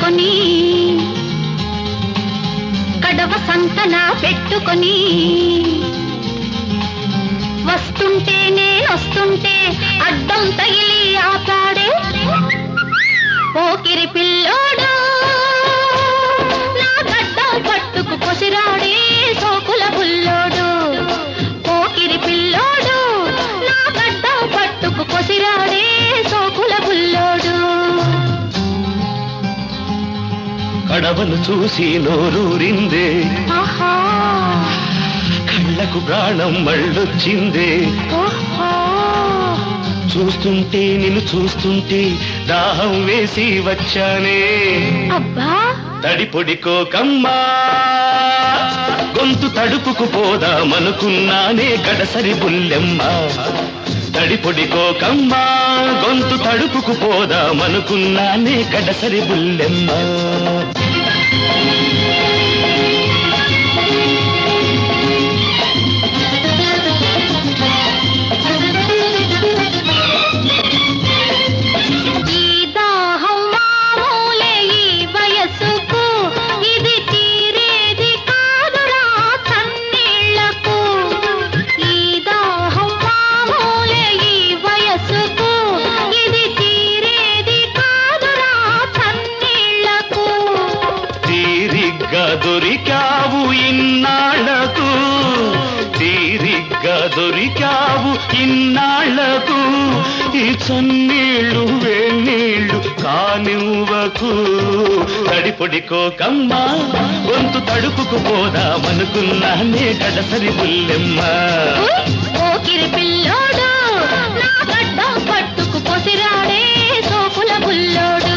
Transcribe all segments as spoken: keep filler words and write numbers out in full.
కట్టుకొని కడవ సంకన పెట్టుకొని వస్తుంటే నేనొస్తుంటే అడ్డం తగిలి ఆపాడే పోకిరి పిల్లోడు నా గడ్డం పట్టుకు కొసిరాడే సోకుల బుల్లోడు పోకిరి పిల్లోడు నా గడ్డం పట్టుకు కొసిరాడే సోకుల బుల్లోడు కడవను చూసి నోరూరిందే ఆహా కళ్ళకు ప్రాణం మళ్ళొచ్చిందే ఓహో చూస్తుంటే నిన్ను చూస్తుంటే దాహం వేసి వచ్చానే అబ్బా తడి పొడికోకమ్మా గొంతు తడుపుకు పోదామనుకున్నానే గడసరి బుల్లెమ్మ తడి పొడికోకమ్మా గొంతు తడుపుకు పోదామనుకున్నానే గడసరి బుల్లెమ్మ దొరికావు ఇన్నాళ్లకు తీరిగ్గా దొరికావు ఇన్నాళ్లకు ఈ చన్నీళ్ళు వేణీళ్ళు కానివ్వకు తడి పొడికోకమ్మా గొంతు తడుపుకు పోదామనుకున్నానే గడసరి బుల్లెమ్మ పోకిరి పిల్లోడు నా గడ్డం పట్టుకు కొసిరాడే సోకుల బుల్లోడు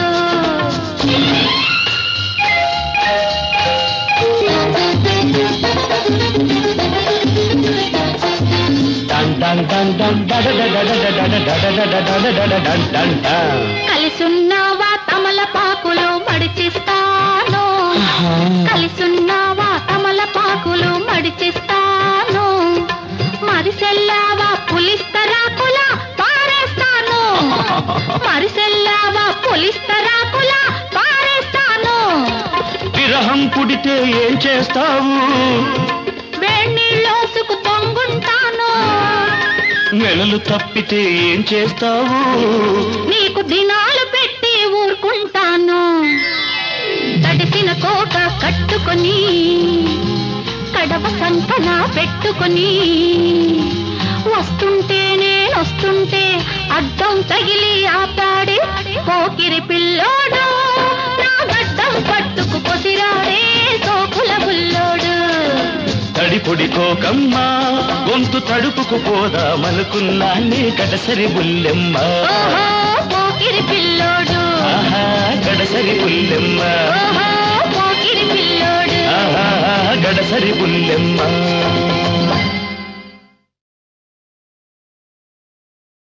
కలిసున్నావా తమలపాకులు మడిచిస్తాను కలిసున్నావా తమలపాకులు మడిచిస్తాను మరిసెల్లావా పులిస్తరాకులా పారేస్తాను మరిసెల్లావా పులిస్తరాకులా పారేస్తాను విరహం పుడితే ఏం చేస్తావు వేణీళ్ళోసుకు పొంగుంటాను నెలలు తప్పితే ఏం చేస్తావు నీకు దినాలు పెట్టి ఊరుకుంటాను తడిసిన కోట కట్టుకొని కడవ సంకన పెట్టుకొని వస్తుంటే నేనొస్తుంటే అడ్డం తగిలి ఆపాడే పోకిరి పిల్లోడు నా గడ్డం పట్టుకు కొసిరాడే సోకుల బుల్లోడు తడి పొడికోకమ్మా గొంతు తడుపుకు పోదామనుకున్నానే గడసరి బుల్లెమ్మ ఓహో పోకిరి పిల్లోడు ఆహా గడసరి బుల్లెమ్మ ఓహో పోకిరి పిల్లోడు ఆహా గడసరి బుల్లెమ్మ.